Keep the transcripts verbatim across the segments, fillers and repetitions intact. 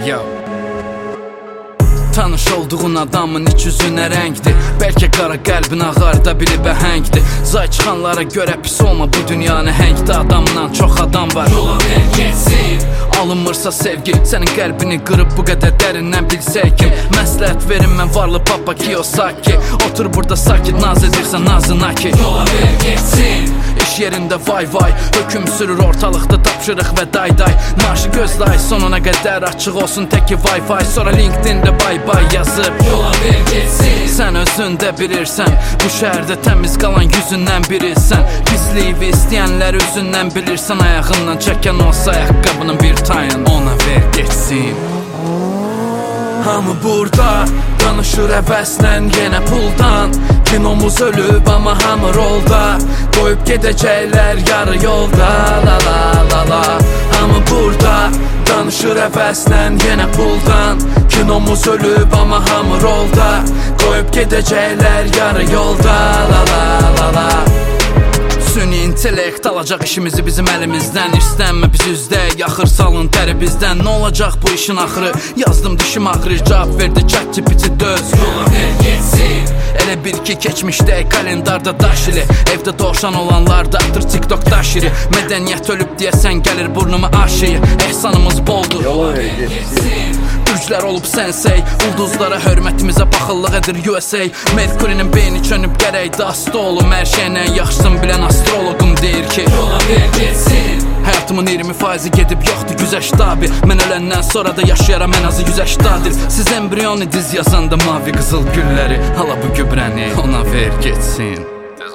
Yo. Tanış olduğun adamın iç yüzünə rəngdir. Bəlkə qara qəlbin ağarda biri bəhəngdir. Zay çıxanlara görə pis olma, bu dünya nəhəngdə. Adamdan çox adam var, yola ver getsin. Alınmırsa sevgi, sənin qəlbini qırıb bu qədər dərindən bilsək kim? Məsləhət verin mən varlı papa Kiyosaki. Otur burada sakit, naz edirsən nazına ki, yola ver getsin. İş yerində vay vay, höküm sürür ortalıqda tapşırıq və day day. Marşı gözlay, sonuna qədər açıq olsun təki Wi-Fi. Sonra LinkedIn-də bay bay yazıb, yola ver getsin. Sən özün də bilirsən, bu şəhərdə təmiz qalan yüzündən birisən. Pisliyi istəyənlər üzündən bilirsən. Ayağından çəkən olsa ayaqqabının bir tayın, ona ver getsin. Hamı burada danışır əvəzlə yenə puldan. Kinomuz ölüb amma hamı rolda. Qoyub gedəcəklər yarı yolda. La la la la. Hamı burada danışır əvəzlə yenə puldan. Kinomuz ölüb amma hamı rolda. Qoyub gedəcəklər yarı yolda. La la la la. Süni intellekt alacaq işimizi bizim əlimizdən. İstənmə biz üzdə, yaxır salın təri bizdən. Nə olacaq bu işin axırı? Yazdım dişim ağrır, cavab verdi chat G P T döz. Yola ver getsin. Elə bir ki keçmişdə kalendarda daş ili. Evdə doğuşan olanlar da atır TikTokda şiri. Mədəniyyət ölüb deyəsən gəlir burnuma aşıyı. Ehsanımız boldur, yola ver getsin. Türklər olub sensey, ulduzlara hörmətimizə baxıllıq edir U S A. Merkurinin beyni çönüb gərək dasta olum. Hər şeylə yaxşısın bilən astrologum deyir ki, yola ver getsin. Həyatımın iyirmi faizi gedib yoxdur güzəşdə abi. Mən öləndən sonra da yaşayaram ən azı yüzəşdadır. Siz embriyonu diz yazanda mavi qızıl gülləri, hala bu gübrəni ona ver getsin.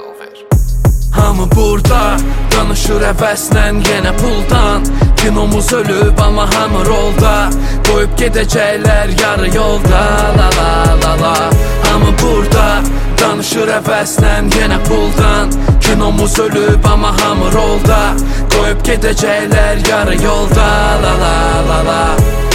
Hamı burada danışır əvəzlə yenə puldan. Kinomuz ölüb amma hamı rolda. Qoyub gedəcəklər yarı yolda. La la la la. Hamı burada danışır əvəzlə yenə puldan. Kinomuz ölüb amma hamı rolda. Qoyub gedəcəklər yarı yolda. La la la la.